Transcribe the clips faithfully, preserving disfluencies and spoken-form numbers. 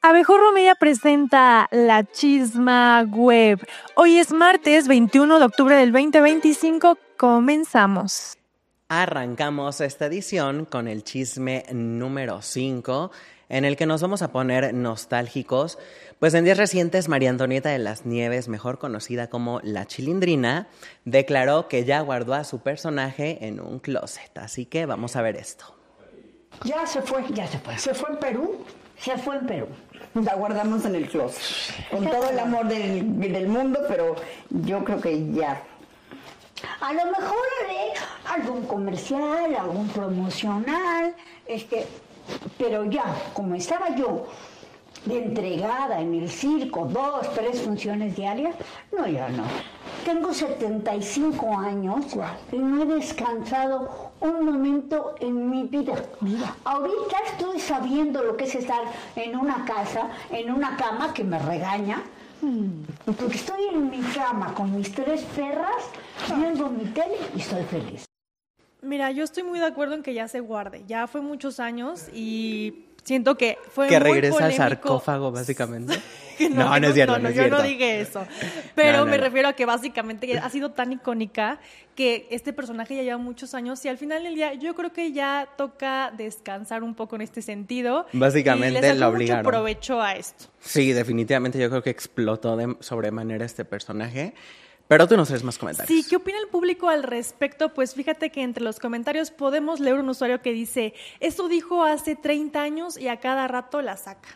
Abejorro Media presenta La Chisma Web. Hoy es martes veintiuno de octubre del veinte veinticinco. Comenzamos. Arrancamos esta edición con el chisme número cinco, en el que nos vamos a poner nostálgicos. Pues en días recientes, María Antonieta de las Nieves, mejor conocida como La Chilindrina, declaró que ya guardó a su personaje en un closet. Así que vamos a ver esto. Ya se fue, ya se fue. ¿Se fue en Perú? Se fue en Perú. La guardamos en el closet. Con todo el amor del, del mundo, pero yo creo que ya. A lo mejor haré algún comercial, algún promocional, este, pero ya, como estaba yo de entregada en el circo, dos, tres funciones diarias, no, ya no. Tengo setenta y cinco años y no he descansado un momento en mi vida. Mira. Ahorita estoy sabiendo lo que es estar en una casa, en una cama que me regaña, porque estoy en mi cama con mis tres perras, viendo mi tele y estoy feliz. Mira, yo estoy muy de acuerdo en que ya se guarde. Ya fue muchos años y siento que fue que muy regresa polémico. al sarcófago, básicamente. no, no, no es cierto, no, no, no es yo cierto. no dije eso. Pero No, no, me no. refiero a que básicamente ha sido tan icónica que este personaje ya lleva muchos años y al final del día yo creo que ya toca descansar un poco en este sentido. Básicamente y le sacó la obligaron. mucho provecho a esto. Sí, definitivamente yo creo que explotó de sobremanera este personaje. Pero tú nos traes más comentarios. Sí, ¿qué opina el público al respecto? Pues fíjate que entre los comentarios podemos leer un usuario que dice, esto dijo hace treinta años y a cada rato la saca.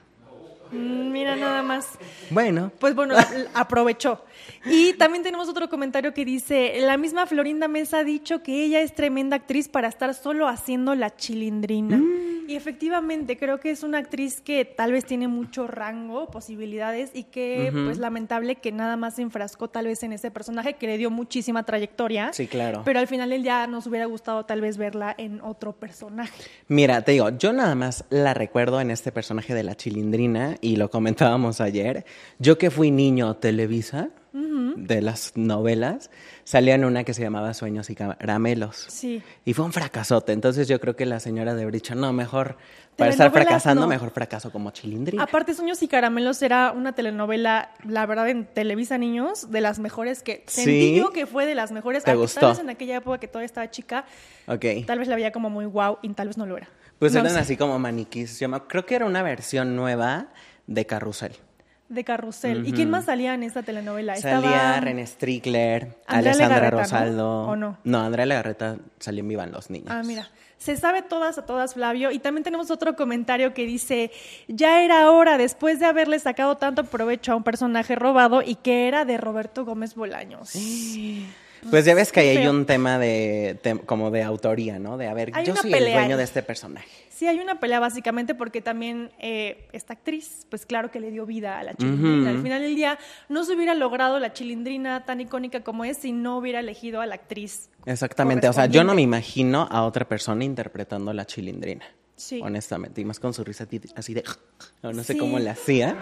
Mm, mira nada más. Bueno. Pues bueno, aprovechó. Y también tenemos otro comentario que dice, la misma Florinda Mesa ha dicho que ella es tremenda actriz para estar solo haciendo La Chilindrina. Mm. Y efectivamente, creo que es una actriz que tal vez tiene mucho rango, posibilidades, y que uh-huh. pues lamentable que nada más se enfrascó tal vez en ese personaje que le dio muchísima trayectoria. Sí, claro. Pero al final del día nos hubiera gustado tal vez verla en otro personaje. Mira, te digo, yo nada más la recuerdo en este personaje de La Chilindrina, y lo comentábamos ayer. Yo que fui niño Televisa, uh-huh. de las novelas, salía en una que se llamaba Sueños y Caramelos. Sí. Y fue un fracasote. Entonces yo creo que la señora de dicho, no, mejor, para estar fracasando, no. mejor fracaso como Chilindrina. Aparte, Sueños y Caramelos era una telenovela, la verdad, en Televisa Niños, de las mejores que... ¿Sí? Sentí yo que fue de las mejores. ¿Te a gustó? Tal vez en aquella época que todavía estaba chica, okay. tal vez la veía como muy guau y tal vez no lo era. Pues no eran sé. así como maniquís. Yo me, creo que era una versión nueva de Carrusel. De Carrusel. Uh-huh. ¿Y quién más salía en esta telenovela? Salía Estaba... René Strickler, Andrea Alessandra Legarreta, Rosaldo. ¿no? ¿O no? No, Andrea Legarreta salió en Vivan los Niños. Ah, mira. Se sabe todas a todas, Flavio. Y también tenemos otro comentario que dice, ya era hora, después de haberle sacado tanto provecho a un personaje robado y que era de Roberto Gómez Bolaños. Sí. Pues ya ves que ahí hay un tema de, de como de autoría, ¿no? De, a ver, hay yo soy el dueño de este personaje. Sí, hay una pelea básicamente porque también eh, esta actriz, pues claro que le dio vida a La Chilindrina. Uh-huh. Al final del día no se hubiera logrado La Chilindrina tan icónica como es si no hubiera elegido a la actriz. Exactamente, o sea, yo no me imagino a otra persona interpretando La Chilindrina. Sí. Honestamente, y más con su risa así de... No, no sé sí. cómo la hacía.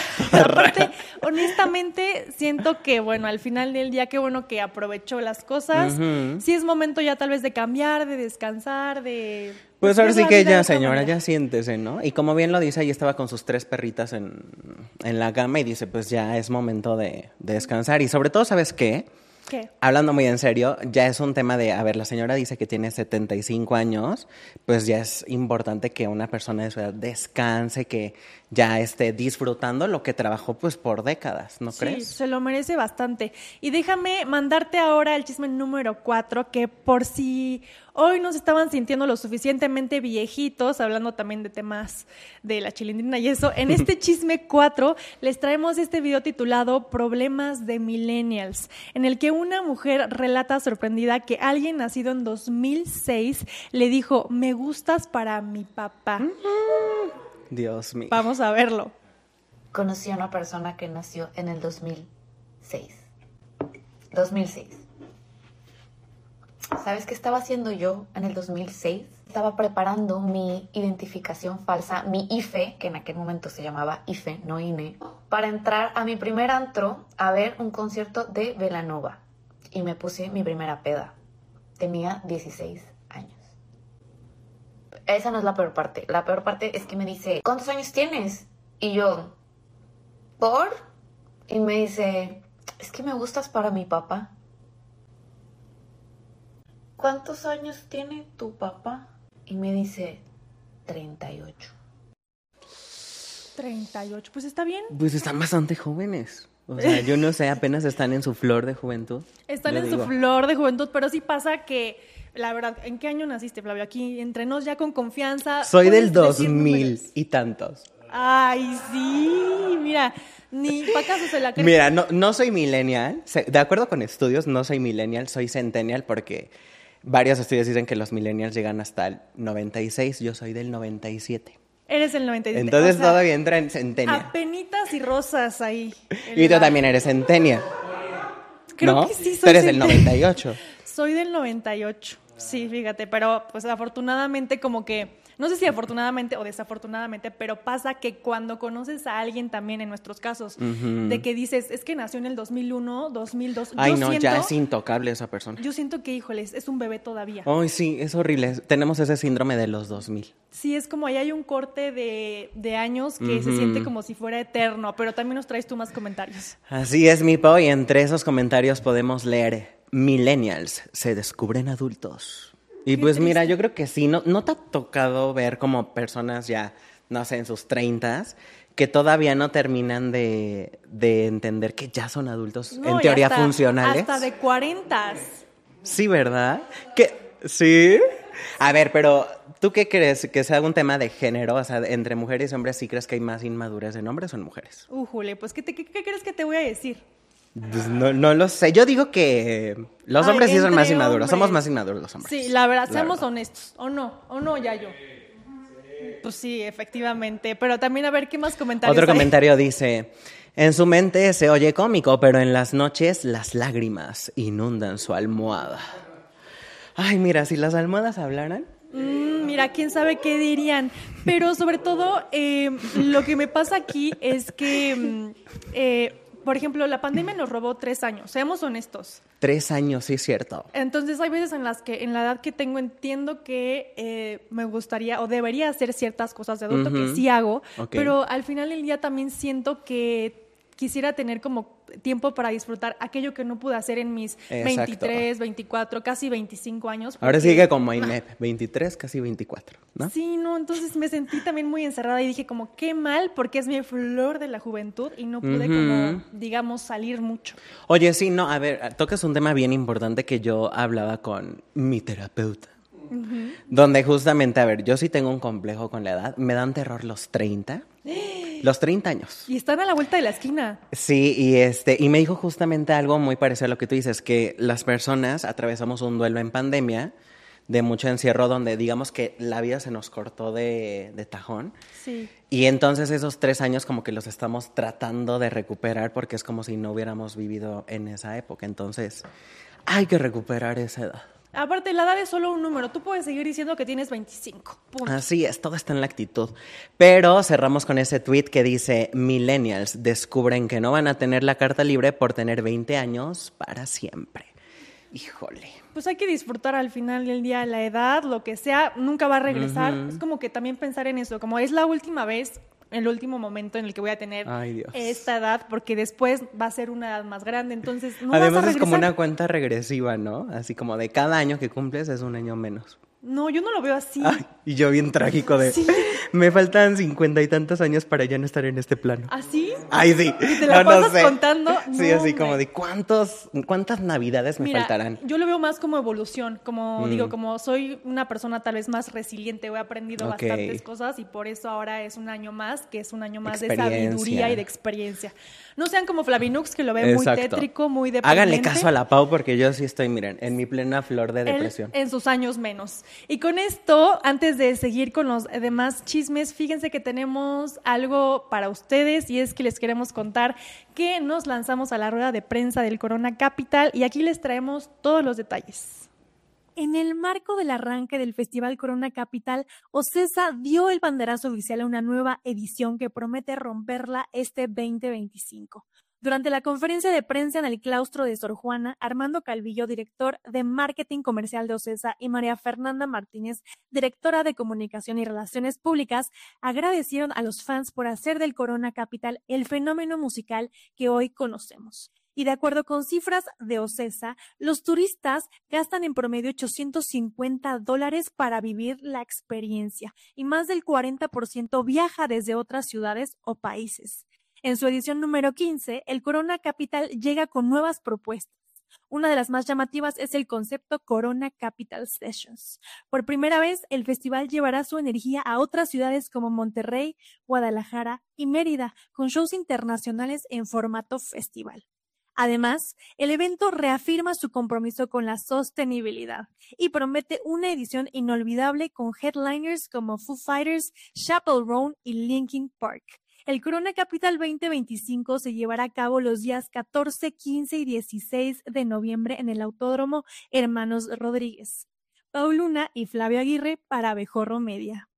Aparte, honestamente, siento que, bueno, al final del día, qué bueno que aprovechó las cosas. Uh-huh. Sí es momento ya tal vez de cambiar, de descansar, de... Pues, pues ahora sí que ya, señora, ya siéntese, ¿no? Y como bien lo dice, ahí estaba con sus tres perritas en, en la cama y dice, pues ya es momento de, de descansar. Y sobre todo, ¿sabes qué? ¿Qué? Hablando muy en serio, ya es un tema de, a ver, la señora dice que tiene setenta y cinco años, pues ya es importante que una persona de su edad descanse, que ya esté disfrutando lo que trabajó pues por décadas, ¿no sí, crees? Sí, se lo merece bastante. Y déjame mandarte ahora el chisme número cuatro, que por si hoy nos estaban sintiendo lo suficientemente viejitos, hablando también de temas de La Chilindrina y eso, en este chisme cuatro les traemos este video titulado Problemas de Millennials, en el que una mujer relata sorprendida que alguien nacido en dos mil seis le dijo, me gustas para mi papá. Uh-huh. Dios mío. Vamos a verlo. Conocí a una persona que nació en el dos mil seis. dos mil seis. ¿Sabes qué estaba haciendo yo en el dos mil seis? Estaba preparando mi identificación falsa, mi I F E, que en aquel momento se llamaba I F E, no I N E, para entrar a mi primer antro a ver un concierto de Belanova. Y me puse mi primera peda. Tenía dieciséis años. Esa no es la peor parte. La peor parte es que me dice, ¿cuántos años tienes? Y yo, ¿por? Y me dice, es que me gustas para mi papá. ¿Cuántos años tiene tu papá? Y me dice, treinta y ocho. treinta y ocho, pues está bien. Pues están bastante jóvenes. O sea, yo no sé, apenas están en su flor de juventud. Están Yo en digo. su flor de juventud, pero sí pasa que, la verdad, ¿en qué año naciste, Flavio? Aquí, entre nos ya con confianza. Soy del puedes decir dos mil números. y tantos. Ay, sí, mira, ni pa' acaso se la creen. Mira, no, no soy millennial. Se- De acuerdo con estudios, no soy millennial, soy centennial porque varios estudios dicen que los millennials llegan hasta el noventa y seis. Yo soy del noventa y siete. Eres el noventa y siete. Entonces o sea, todavía entra en centennial. apenitas y rosas ahí. en Y tú la- también eres centennial. Creo ¿no? que sí soy Tú eres del centen- noventa y ocho. Soy del noventa y ocho, sí, fíjate, pero pues afortunadamente como que, no sé si afortunadamente o desafortunadamente, pero pasa que cuando conoces a alguien también en nuestros casos, de que dices, es que nació en el dos mil uno, dos mil dos, Ay, yo no, siento, ya es intocable esa persona. yo siento que, híjoles, es un bebé todavía. Ay, sí, es horrible. Tenemos ese síndrome de los dos mil. Sí, es como ahí hay un corte de, de años que se Ujú. siente como si fuera eterno, pero también nos traes tú más comentarios. Así es, mi Pau, y entre esos comentarios podemos leer: millennials se descubren adultos. Y Qué pues mira, triste. yo creo que sí, ¿no, no te ha tocado ver como personas ya, no sé, en sus treintas, que todavía no terminan de, de entender que ya son adultos, No, en y teoría hasta- funcionales? Hasta de cuarentas. Sí, ¿verdad? ¿Qué? ¿Sí? A ver, pero ¿tú qué crees? ¿Que sea un tema de género? O sea, entre mujeres y hombres, ¿sí crees que hay más inmadurez en hombres o en mujeres? Újule, pues ¿qué, te- qué, qué crees que te voy a decir? Pues no, no lo sé. Yo digo que los Ay, hombres sí son entre más inmaduros. hombres. Somos más inmaduros los hombres. Sí, la verdad, seamos verdad. honestos. ¿O no? ¿O no, Yayo? Pues sí, efectivamente. Pero también a ver qué más comentarios Otro hay? comentario dice: en su mente se oye cómico, pero en las noches las lágrimas inundan su almohada. Ay, mira, si las almohadas hablaran. Mm, mira, quién sabe qué dirían. Pero sobre todo, eh, lo que me pasa aquí es que, mm, eh, por ejemplo, la pandemia nos robó tres años, seamos honestos. Tres años, sí es cierto. Entonces hay veces en las que en la edad que tengo entiendo que eh, me gustaría o debería hacer ciertas cosas de adulto, Ujú. que sí hago, Ok. pero al final del día también siento que quisiera tener como tiempo para disfrutar aquello que no pude hacer en mis Exacto. veintitrés, veinticuatro, casi veinticinco años. Ahora porque- sigue como Inep, veintitrés, casi veinticuatro, ¿no? Sí, no, entonces me sentí también muy encerrada y dije como, qué mal, porque es mi flor de la juventud y no pude Ujú. como, digamos, salir mucho. Oye, sí, no, a ver, tocas un tema bien importante que yo hablaba con mi terapeuta. Donde justamente, a ver, yo sí tengo un complejo con la edad. Me dan terror los treinta. Los treinta años. Y están a la vuelta de la esquina. Sí, y este, y me dijo justamente algo muy parecido a lo que tú dices, que las personas atravesamos un duelo en pandemia, de mucho encierro, donde digamos que la vida se nos cortó de, de tajón. Sí. Y entonces esos tres años como que los estamos tratando de recuperar porque es como si no hubiéramos vivido en esa época. Entonces, hay que recuperar esa edad. Aparte, la edad es solo un número. Tú puedes seguir diciendo que tienes veinticinco. Punto. Así es, todo está en la actitud. Pero cerramos con ese tweet que dice: millennials descubren que no van a tener la carta libre por tener veinte años para siempre. Híjole. Pues hay que disfrutar al final del día la edad, lo que sea, nunca va a regresar. Es como que también pensar en eso, como es la última vez, el último momento en el que voy a tener Ay, Dios. esta edad, porque después va a ser una edad más grande, entonces no vas a Además es regresar. como una cuenta regresiva, ¿no? Así como de cada año que cumples es un año menos. No, yo no lo veo así. Ay, y yo bien trágico de... Sí. Me faltan cincuenta y tantos años para ya no estar en este plano. ¿Así? Ay, sí. ¿Y te la No, no pasas sé. contando? Sí, No, así hombre. como de cuántos, cuántas navidades me Mira, faltarán. yo lo veo más como evolución, como Mm. digo, como soy una persona tal vez más resiliente, he aprendido Ok. bastantes cosas y por eso ahora es un año más, que es un año más de Experiencia. sabiduría y de experiencia. No sean como Flavinux, que lo ve muy Exacto. tétrico, muy deprimente. Háganle caso a la Pau porque yo sí estoy, miren, en mi plena flor de Él depresión. en sus años menos. Y con esto, antes de seguir con los demás chismes, fíjense que tenemos algo para ustedes y es que les queremos contar que nos lanzamos a la rueda de prensa del Corona Capital y aquí les traemos todos los detalles. En el marco del arranque del Festival Corona Capital, Ocesa dio el banderazo oficial a una nueva edición que promete romperla este veinte veinticinco. Durante la conferencia de prensa en el claustro de Sor Juana, Armando Calvillo, director de marketing comercial de Ocesa, y María Fernanda Martínez, directora de comunicación y relaciones públicas, agradecieron a los fans por hacer del Corona Capital el fenómeno musical que hoy conocemos. Y de acuerdo con cifras de Ocesa, los turistas gastan en promedio ochocientos cincuenta dólares para vivir la experiencia y más del cuarenta por ciento viaja desde otras ciudades o países. En su edición número quince, el Corona Capital llega con nuevas propuestas. Una de las más llamativas es el concepto Corona Capital Sessions. Por primera vez, el festival llevará su energía a otras ciudades como Monterrey, Guadalajara y Mérida, con shows internacionales en formato festival. Además, el evento reafirma su compromiso con la sostenibilidad y promete una edición inolvidable con headliners como Foo Fighters, Chappell Roan y Linkin Park. El Corona Capital veinte veinticinco se llevará a cabo los días catorce, quince y dieciséis de noviembre en el Autódromo Hermanos Rodríguez. Pauluna y Flavio Aguirre para Abejorro Media.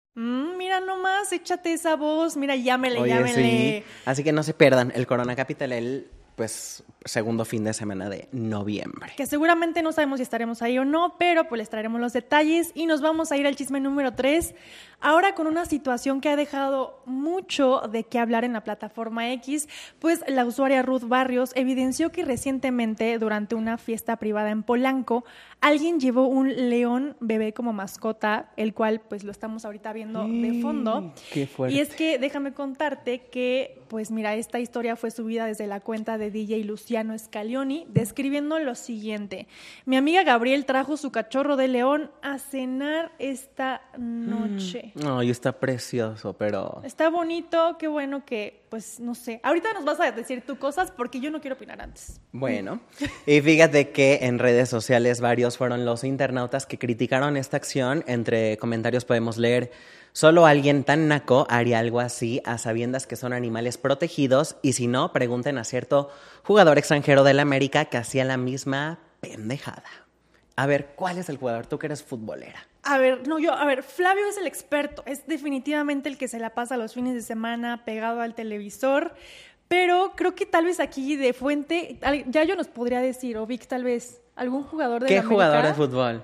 Mm, mira nomás, échate esa voz, mira, llámele, Oye, llámele. Sí. Así que no se pierdan el Corona Capital, el pues segundo fin de semana de noviembre. Que seguramente no sabemos si estaremos ahí o no, pero pues les traeremos los detalles y nos vamos a ir al chisme número tres. Ahora con una situación que ha dejado mucho de qué hablar en la plataforma X, pues la usuaria Ruth Barrios evidenció que recientemente durante una fiesta privada en Polanco, alguien llevó un león bebé como mascota, el cual pues lo estamos ahorita viendo de fondo. Qué fuerte. Y es que déjame contarte que pues mira, esta historia fue subida desde la cuenta de D J Luciano Scalioni, describiendo lo siguiente. Mi amiga Gabriel trajo su cachorro de león a cenar esta noche. Ay, está precioso, pero... Está bonito, qué bueno que, pues, no sé. Ahorita nos vas a decir tú cosas porque yo no quiero opinar antes. Bueno, y fíjate que en redes sociales varios fueron los internautas que criticaron esta acción. Entre comentarios podemos leer: solo alguien tan naco haría algo así a sabiendas que son animales protegidos, y si no, pregunten a cierto jugador extranjero del América que hacía la misma pendejada. A ver, ¿cuál es el jugador? Tú que eres futbolera. A ver, no, yo, a ver, Flavio es el experto, es definitivamente el que se la pasa los fines de semana pegado al televisor, pero creo que tal vez aquí de fuente, ya yo nos podría decir, o Vic tal vez, algún jugador de ¿Qué América? jugador de fútbol?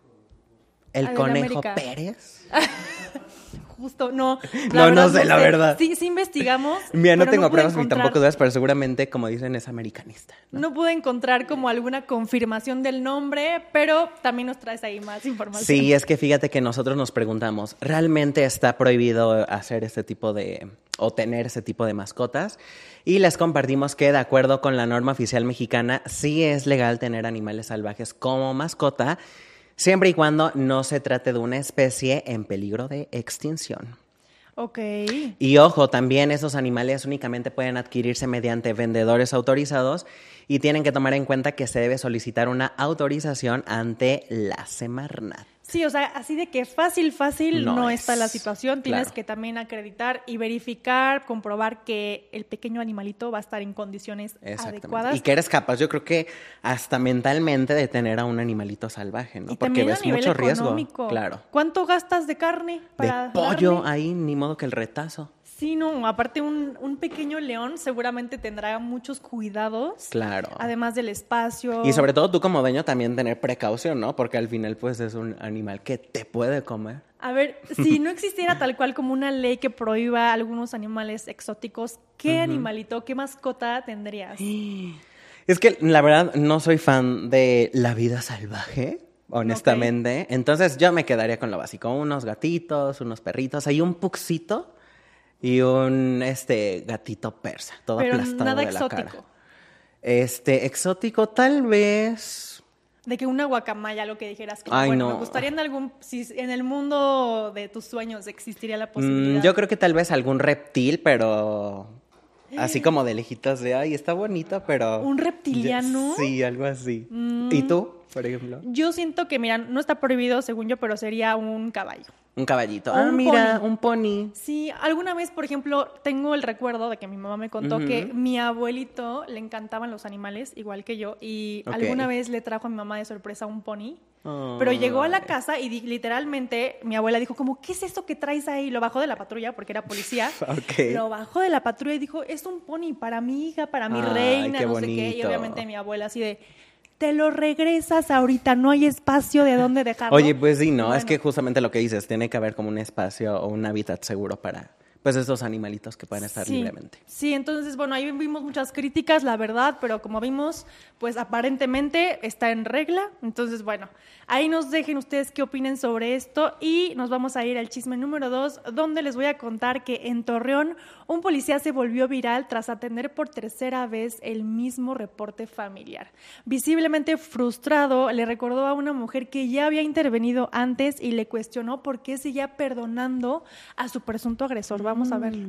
¿El Ah, Conejo América. Pérez? Justo, no. No, no sé, la verdad. Sí, sí investigamos. Mira, no pero tengo pude pruebas ni encontrar- tampoco dudas, pero seguramente, como dicen, es americanista. ¿no? No pude encontrar como alguna confirmación del nombre, pero también nos traes ahí más información. Sí, es que fíjate que nosotros nos preguntamos, ¿realmente está prohibido hacer este tipo de, o tener ese tipo de mascotas? Y les compartimos que, de acuerdo con la norma oficial mexicana, sí es legal tener animales salvajes como mascota, siempre y cuando no se trate de una especie en peligro de extinción. Ok. Y ojo, también esos animales únicamente pueden adquirirse mediante vendedores autorizados y tienen que tomar en cuenta que se debe solicitar una autorización ante la Semarnat. Sí, o sea, así de que fácil, fácil no, No está es, la situación. Tienes claro. que también acreditar y verificar, comprobar que el pequeño animalito va a estar en condiciones Exactamente. adecuadas. Y que eres capaz, yo creo que hasta mentalmente, de tener a un animalito salvaje, ¿no? Y Porque también a ves nivel mucho riesgo. económico. Claro. ¿Cuánto gastas de carne para De pollo darle? ahí, ni modo que el retazo. Sí, no, aparte un, un pequeño león seguramente tendrá muchos cuidados. Claro. Además del espacio. Y sobre todo tú como dueño también tener precaución, ¿no? Porque al final pues es un animal que te puede comer. A ver, si no existiera tal cual como una ley que prohíba algunos animales exóticos, ¿qué Ujú. animalito, qué mascota tendrías? Es que la verdad no soy fan de la vida salvaje, honestamente. Entonces yo me quedaría con lo básico, unos gatitos, unos perritos, hay un puxito y un este gatito persa, todo Pero aplastado nada de la exótico. cara. Este, exótico tal vez. De que una guacamaya, lo que dijeras. Como, Ay, bueno, no. me gustaría en algún, si en el mundo de tus sueños existiría la Mm, posibilidad. yo creo que tal vez algún reptil, pero así como de lejitos de, ay, está bonito, pero... ¿Un reptiliano? Sí, algo así. Mm. ¿Y tú, por ejemplo? Yo siento que, mira, no está prohibido según yo, pero sería un caballo. Un caballito. O Ah, un mira, pony. un pony. Sí, alguna vez, por ejemplo, tengo el recuerdo de que mi mamá me contó Ujú. que mi abuelito le encantaban los animales, igual que yo, y Ok. alguna vez le trajo a mi mamá de sorpresa un pony. Oh. Pero llegó a la casa y di- literalmente mi abuela dijo como, ¿qué es esto que traes ahí? Lo bajó de la patrulla porque era policía. Ok. Lo bajó de la patrulla y dijo, es un pony para mi hija, para mi Ay, reina, qué no sé qué. Y bonito. obviamente mi abuela así de, te lo regresas ahorita, no hay espacio de dónde dejarlo. Oye, pues sí, no, Bueno. es que justamente lo que dices, tiene que haber como un espacio o un hábitat seguro para, pues, estos animalitos que pueden estar Sí, libremente. sí, entonces, bueno, ahí vimos muchas críticas, la verdad, pero como vimos, pues aparentemente está en regla. Entonces, bueno, ahí nos dejen ustedes qué opinen sobre esto y nos vamos a ir al chisme número dos, donde les voy a contar que en Torreón un policía se volvió viral tras atender por tercera vez el mismo reporte familiar. Visiblemente frustrado, le recordó a una mujer que ya había intervenido antes y le cuestionó por qué seguía perdonando a su presunto agresor. Vamos a verlo.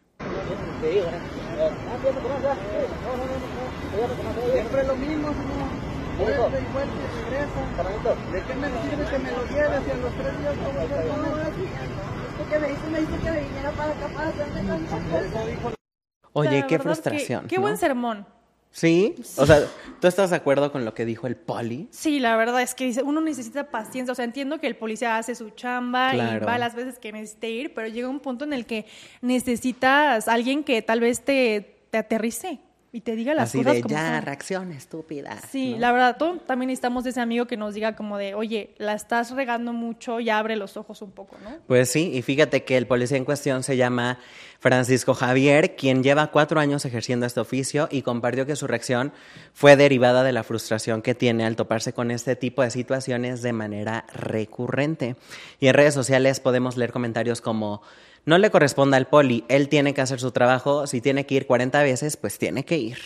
Siempre lo mismo, señor. Vuelve y vuelve y regresa. ¿De qué me sirve que me lo lleve si a los tres días no vuelve a comer? Que me dice, me dice que me viniera para acá para hacerme tantas cosas. Oye, La qué verdad frustración. que- Qué ¿no? buen sermón. ¿Sí? O sea, ¿tú estás de acuerdo con lo que dijo el poli? Sí, la verdad es que dice, uno necesita paciencia. O sea, entiendo que el policía hace su chamba Claro. y va las veces que necesite ir, pero llega un punto en el que necesitas a alguien que tal vez te, te aterrice y te diga las Así cosas de, como ya, son. reacción estúpida. Sí, ¿no? la verdad, tú, también necesitamos de ese amigo que nos diga como de, oye, la estás regando mucho, ya abre los ojos un poco, ¿no? Pues sí, y fíjate que el policía en cuestión se llama Francisco Javier, quien lleva cuatro años ejerciendo este oficio y compartió que su reacción fue derivada de la frustración que tiene al toparse con este tipo de situaciones de manera recurrente. Y en redes sociales podemos leer comentarios como, no le corresponde al poli, él tiene que hacer su trabajo, si tiene que ir cuarenta veces, pues tiene que ir.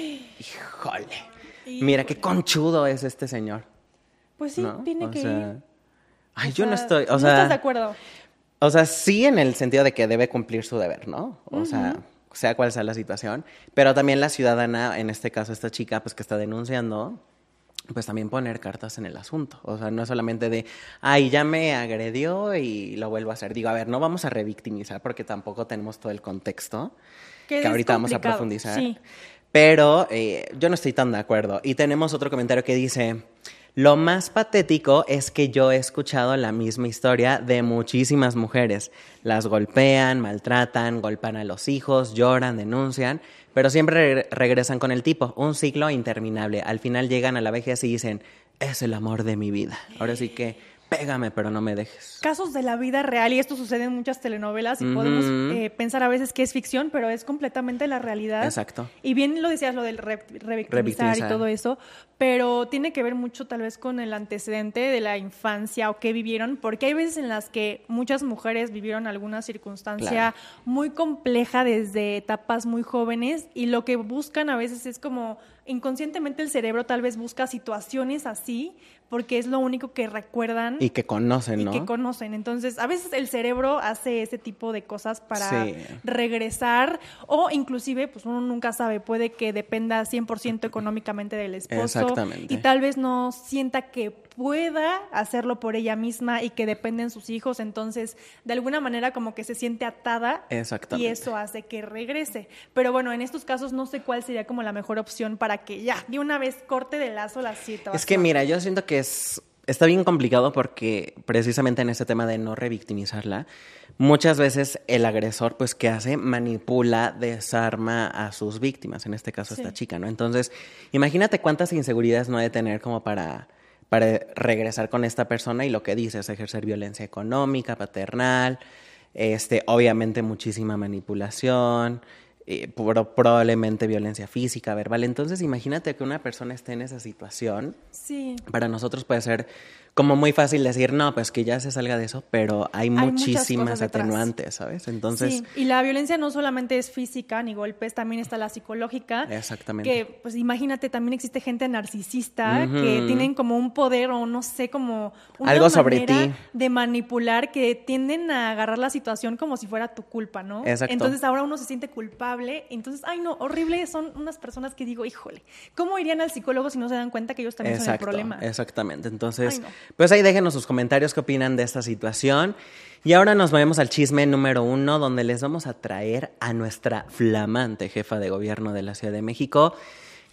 Híjole, mira qué conchudo es este señor. Pues sí, ¿no? tiene O que sea, ir. Ay, O yo no sea, estoy, o ¿no sea... estás de acuerdo? O sea, sí en el sentido de que debe cumplir su deber, ¿no? O sea, sea cual sea la situación, pero también la ciudadana, en este caso esta chica, pues que está denunciando, pues también poner cartas en el asunto. O sea, no es solamente de, ay, ya me agredió y lo vuelvo a hacer. Digo, a ver, no vamos a revictimizar porque tampoco tenemos todo el contexto, Que que es ahorita vamos a complicado, profundizar. sí. Pero eh, yo no estoy tan de acuerdo. Y tenemos otro comentario que dice, lo más patético es que yo he escuchado la misma historia de muchísimas mujeres. Las golpean, maltratan, golpean a los hijos, lloran, denuncian, pero siempre re- regresan con el tipo. Un ciclo interminable. Al final llegan a la vejez y dicen, es el amor de mi vida. Ahora sí que pégame, pero no me dejes. Casos de la vida real, y esto sucede en muchas telenovelas y Ujú. podemos eh, pensar a veces que es ficción, pero es completamente la realidad. Exacto. Y bien lo decías, lo del re- revictimizar Revictimizar. y todo eso, pero tiene que ver mucho tal vez con el antecedente de la infancia o qué vivieron, porque hay veces en las que muchas mujeres vivieron alguna circunstancia Claro. muy compleja desde etapas muy jóvenes y lo que buscan a veces es como inconscientemente el cerebro tal vez busca situaciones así porque es lo único que recuerdan Y que conocen, y ¿no? que conocen. Entonces, a veces el cerebro hace ese tipo de cosas para Sí. regresar o inclusive, pues uno nunca sabe, puede que dependa cien por ciento económicamente del esposo Exactamente. y tal vez no sienta que pueda hacerlo por ella misma y que dependen sus hijos, entonces de alguna manera como que se siente atada Exactamente. y eso hace que regrese. Pero bueno, en estos casos no sé cuál sería como la mejor opción para que ya de una vez corte de lazo la situación. Es que mira, yo siento que es está bien complicado porque precisamente en ese tema de no revictimizarla, muchas veces el agresor, pues, ¿qué hace? Manipula, desarma a sus víctimas, en este caso Sí. esta chica, ¿no? Entonces, imagínate cuántas inseguridades no ha de tener como para, para regresar con esta persona y lo que dice es ejercer violencia económica, paternal, este, obviamente muchísima manipulación, eh, pro- probablemente violencia física, verbal. Entonces, imagínate que una persona esté en esa situación. Sí. Para nosotros puede ser como muy fácil decir, no, pues que ya se salga de eso, pero hay, muchas muchísimas cosas detrás. atenuantes, ¿sabes? Entonces, Sí, y la violencia no solamente es física ni golpes, también está la psicológica. Exactamente. Que, pues imagínate, también existe gente narcisista Ujú. que tienen como un poder o no sé, como una Algo sobre manera ti. de manipular que tienden a agarrar la situación como si fuera tu culpa, ¿no? Exacto. Entonces ahora uno se siente culpable. Entonces, ay no, horrible, son unas personas que digo, híjole, ¿cómo irían al psicólogo si no se dan cuenta que ellos también son el exacto, problema? exactamente. Entonces, Ay, no. pues ahí déjenos sus comentarios qué opinan de esta situación. Y ahora nos movemos al chisme número uno, donde les vamos a traer a nuestra flamante jefa de gobierno de la Ciudad de México,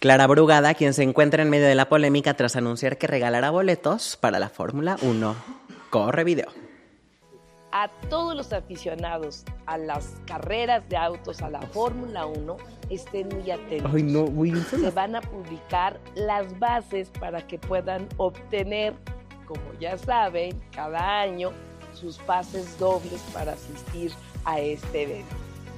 Clara Brugada, quien se encuentra en medio de la polémica tras anunciar que regalará boletos para la Fórmula uno. Corre video. A todos los aficionados a las carreras de autos, a la Fórmula uno, estén muy atentos. Ay, no, uy, no. Se van a publicar las bases para que puedan obtener, como ya saben, cada año sus pases dobles para asistir a este evento.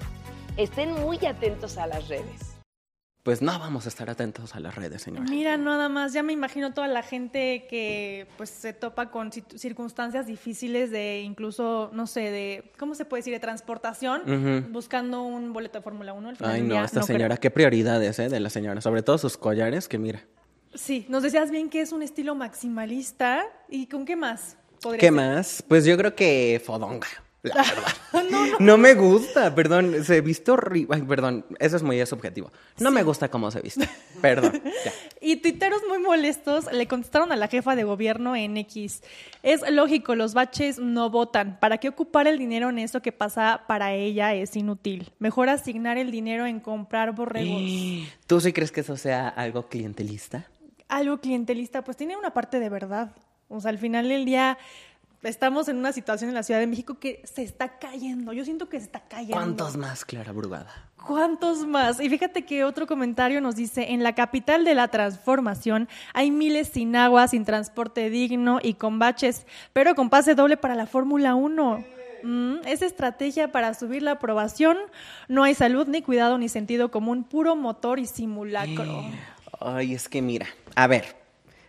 Estén muy atentos a las redes. Pues no vamos a estar atentos a las redes, señora. Mira, nada más, ya me imagino toda la gente que pues se topa con circunstancias difíciles de incluso, no sé, de, ¿cómo se puede decir?, de transportación, uh-huh. buscando un boleto de Fórmula uno. Al final Ay, del no, día, esta no señora, creo. qué prioridades, ¿eh?, de la señora, sobre todo sus collares, que mira. Sí, nos decías bien que es un estilo maximalista, ¿y con qué más podría ¿Qué ser? más? Pues yo creo que fodonga. La verdad. no, no. no me gusta, perdón, se viste horrible. Ay, perdón, eso es muy subjetivo. No sí. me gusta cómo se viste, perdón. Ya. Y tuiteros muy molestos le contestaron a la jefa de gobierno en X. Es lógico, los baches no votan. ¿Para qué ocupar el dinero en eso que pasa para ella es inútil? Mejor asignar el dinero en comprar borregos. ¿Tú sí crees que eso sea algo clientelista? Algo clientelista, pues tiene una parte de verdad. O sea, al final del día... Estamos en una situación en la Ciudad de México que se está cayendo. Yo siento que se está cayendo. ¿Cuántos más, Clara Brugada? ¿Cuántos más? Y fíjate que otro comentario nos dice, en la capital de la transformación hay miles sin agua, sin transporte digno y con baches, pero con pase doble para la Fórmula uno. Mm, es estrategia para subir la aprobación. No hay salud, ni cuidado, ni sentido común. Puro motor y simulacro. Ay, es que mira, a ver...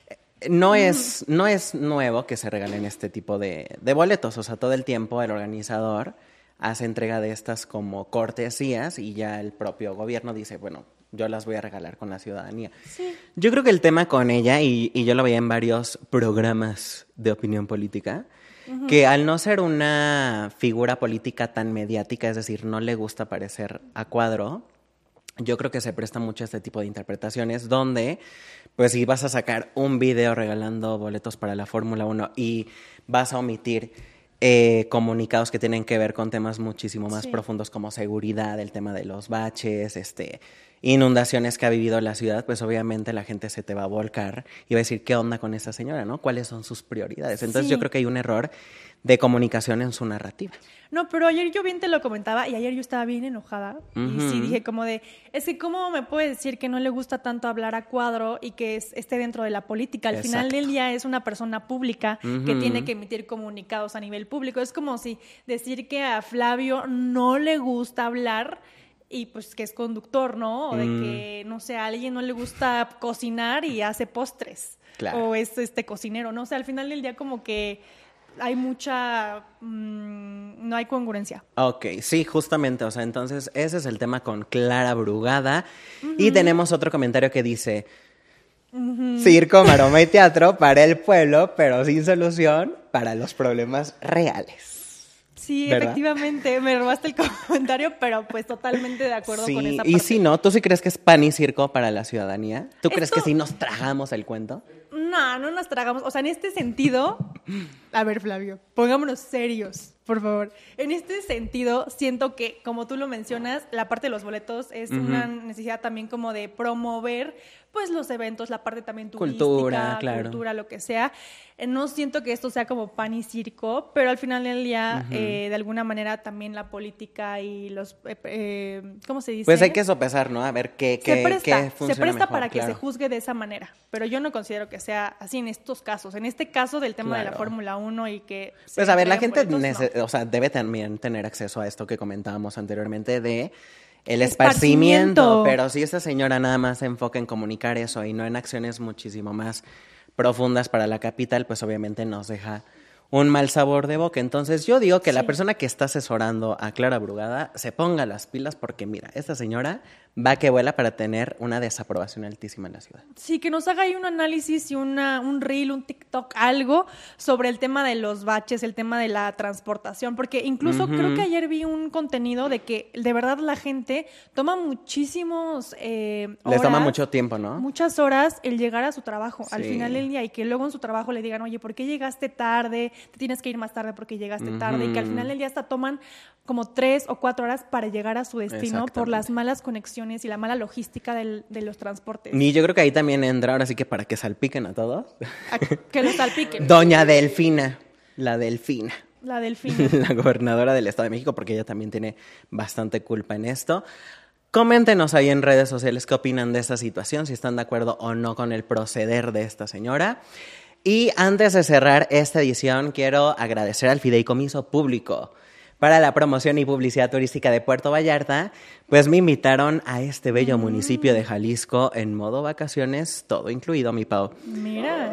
No es, no es nuevo que se regalen este tipo de, de boletos, o sea, todo el tiempo el organizador hace entrega de estas como cortesías y ya el propio gobierno dice, bueno, yo las voy a regalar con la ciudadanía. Sí. Yo creo que el tema con ella, y, y yo lo veía en varios programas de opinión política, uh-huh. que al no ser una figura política tan mediática, es decir, no le gusta aparecer a cuadro, yo creo que se presta mucho a este tipo de interpretaciones donde, pues si vas a sacar un video regalando boletos para la Fórmula uno y vas a omitir eh, comunicados que tienen que ver con temas muchísimo más sí. profundos como seguridad, el tema de los baches, este, inundaciones que ha vivido la ciudad, pues obviamente la gente se te va a volcar y va a decir, ¿qué onda con esa señora, no? ¿Cuáles son sus prioridades? Entonces sí. yo creo que hay un error de comunicación en su narrativa. No, pero ayer yo bien te lo comentaba y ayer yo estaba bien enojada uh-huh. y sí dije como de, es que cómo me puede decir que no le gusta tanto hablar a cuadro y que es, esté dentro de la política. Al Exacto. final del día es una persona pública uh-huh. que tiene que emitir comunicados a nivel público. Es como si decir que a Flavio no le gusta hablar y pues que es conductor, ¿no? O de mm. que, no sé, a alguien no le gusta cocinar y hace postres. Claro. O es este cocinero, ¿no? O sea, al final del día como que hay mucha... Mmm, no hay congruencia. Ok, sí, justamente, o sea, entonces ese es el tema con Clara Brugada. Uh-huh. Y tenemos otro comentario que dice... Uh-huh. Circo, maroma y teatro para el pueblo, pero sin solución para los problemas reales. Sí, ¿verdad? Efectivamente, me robaste el comentario, pero pues totalmente de acuerdo sí, con esa parte. Y si no, ¿tú sí crees que es pan y circo para la ciudadanía? ¿Tú Esto... crees que sí nos tragamos el cuento? No, no nos tragamos. O sea, en este sentido... A ver, Flavio, pongámonos serios, por favor. En este sentido, siento que, como tú lo mencionas, la parte de los boletos es uh-huh. una necesidad también como de promover pues los eventos, la parte también turística, cultura, claro. cultura, lo que sea. No siento que esto sea como pan y circo, pero al final del día, uh-huh. eh, de alguna manera también la política y los, eh, eh, ¿cómo se dice? Pues hay que sopesar, ¿no? A ver qué, qué, se presta, qué funciona Se presta mejor, para claro. que se juzgue de esa manera, pero yo no considero que sea así en estos casos. En este caso del tema claro. de la Fórmula uno y que... Pues a ver, la gente boletos, nece- no. o sea, debe también tener acceso a esto que comentábamos anteriormente de... El esparcimiento. esparcimiento, pero si esta señora nada más se enfoca en comunicar eso y no en acciones muchísimo más profundas para la capital, pues obviamente nos deja un mal sabor de boca. Entonces yo digo que sí. la persona que está asesorando a Clara Brugada se ponga las pilas porque mira, esta señora va que vuela para tener una desaprobación altísima en la ciudad. Sí, que nos haga ahí un análisis y una, un reel, un TikTok, algo sobre el tema de los baches, el tema de la transportación, porque incluso uh-huh. creo que ayer vi un contenido de que de verdad la gente toma muchísimos eh, horas. Les toma mucho tiempo, ¿no? Muchas horas el llegar a su trabajo sí. al final del día y que luego en su trabajo le digan, oye, ¿por qué llegaste tarde? Te tienes que ir más tarde porque llegaste uh-huh. tarde y que al final del día hasta toman como tres o cuatro horas para llegar a su destino por las malas conexiones condiciones y la mala logística del, de los transportes. Y yo creo que ahí también entra, ahora sí que para que salpiquen a todos. A que los salpiquen. Doña Delfina, la Delfina. La Delfina. La gobernadora del Estado de México, porque ella también tiene bastante culpa en esto. Coméntenos ahí en redes sociales qué opinan de esta situación, si están de acuerdo o no con el proceder de esta señora. Y antes de cerrar esta edición, quiero agradecer al Fideicomiso Público para la promoción y publicidad turística de Puerto Vallarta, pues me invitaron a este bello mm. municipio de Jalisco en modo vacaciones, todo incluido, mi Pau. Mira.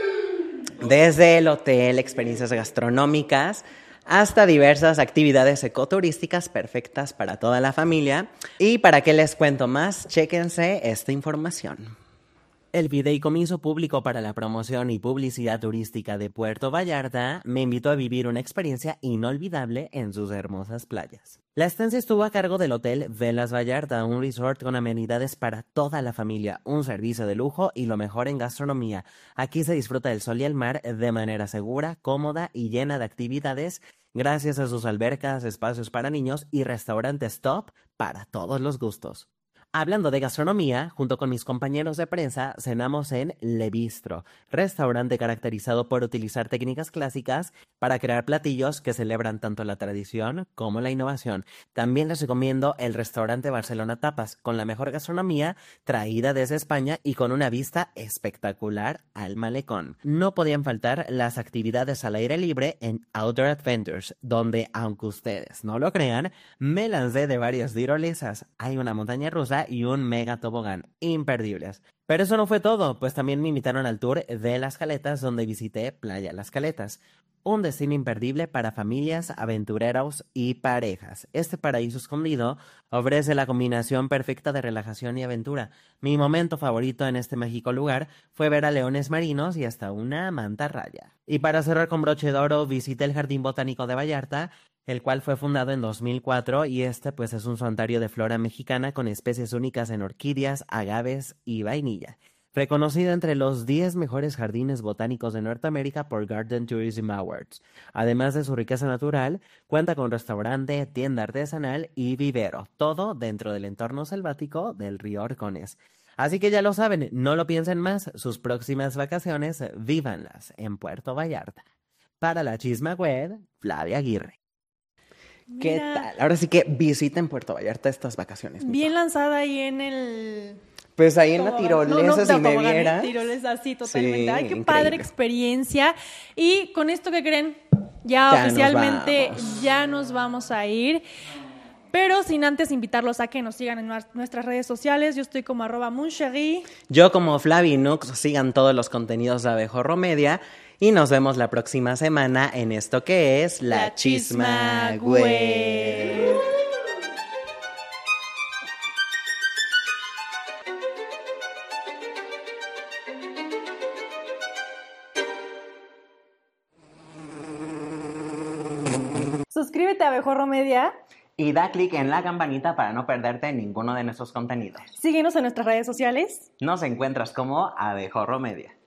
Desde el hotel, experiencias gastronómicas, hasta diversas actividades ecoturísticas perfectas para toda la familia. Y para qué les cuento más, chéquense esta información. El Fideicomiso Público para la Promoción y Publicidad Turística de Puerto Vallarta me invitó a vivir una experiencia inolvidable en sus hermosas playas. La estancia estuvo a cargo del Hotel Velas Vallarta, un resort con amenidades para toda la familia, un servicio de lujo y lo mejor en gastronomía. Aquí se disfruta del sol y el mar de manera segura, cómoda y llena de actividades, gracias a sus albercas, espacios para niños y restaurantes top para todos los gustos. Hablando de gastronomía, junto con mis compañeros de prensa, cenamos en Le Bistro, restaurante caracterizado por utilizar técnicas clásicas para crear platillos que celebran tanto la tradición como la innovación. También les recomiendo el restaurante Barcelona Tapas, con la mejor gastronomía traída desde España y con una vista espectacular al malecón. No podían faltar las actividades al aire libre en Outdoor Adventures, donde, aunque ustedes no lo crean, me lancé de varias tirolesas. Hay una montaña rusa y un mega tobogán, imperdibles. Pero eso no fue todo, pues también me invitaron al tour de Las Caletas, donde visité Playa Las Caletas, un destino imperdible para familias, aventureros y parejas. Este paraíso escondido ofrece la combinación perfecta de relajación y aventura. Mi momento favorito en este mágico lugar fue ver a leones marinos y hasta una mantarraya. Y para cerrar con broche de oro, visité el Jardín Botánico de Vallarta, el cual fue fundado en dos mil cuatro y este pues es un santuario de flora mexicana con especies únicas en orquídeas, agaves y vainilla. Reconocido entre los diez mejores jardines botánicos de Norteamérica por Garden Tourism Awards. Además de su riqueza natural, cuenta con restaurante, tienda artesanal y vivero, todo dentro del entorno selvático del río Orcones. Así que ya lo saben, no lo piensen más, sus próximas vacaciones vívanlas en Puerto Vallarta. Para la Chisma Web, Flavia Aguirre. ¿Qué Mira, tal? Ahora sí que visiten Puerto Vallarta estas vacaciones. Bien lanzada ahí en el... Pues ahí en la tobogán. tirolesa, no, no, si me tobogán, vieras. Tirolesa, sí, totalmente. Sí, Ay, qué increíble. padre experiencia. Y con esto que creen, ya, Ya oficialmente nos vamos. ya nos vamos a ir. Pero sin antes invitarlos a que nos sigan en nuestras redes sociales. Yo estoy como arroba Moncherie. Yo como Flavinux, sigan todos los contenidos de Abejorro Media y nos vemos la próxima semana en esto que es La, La Chisma Chisma Web. Web. Suscríbete a Abejorro Media. Y da clic en la campanita para no perderte ninguno de nuestros contenidos. Síguenos en nuestras redes sociales. Nos encuentras como Abejorro Media.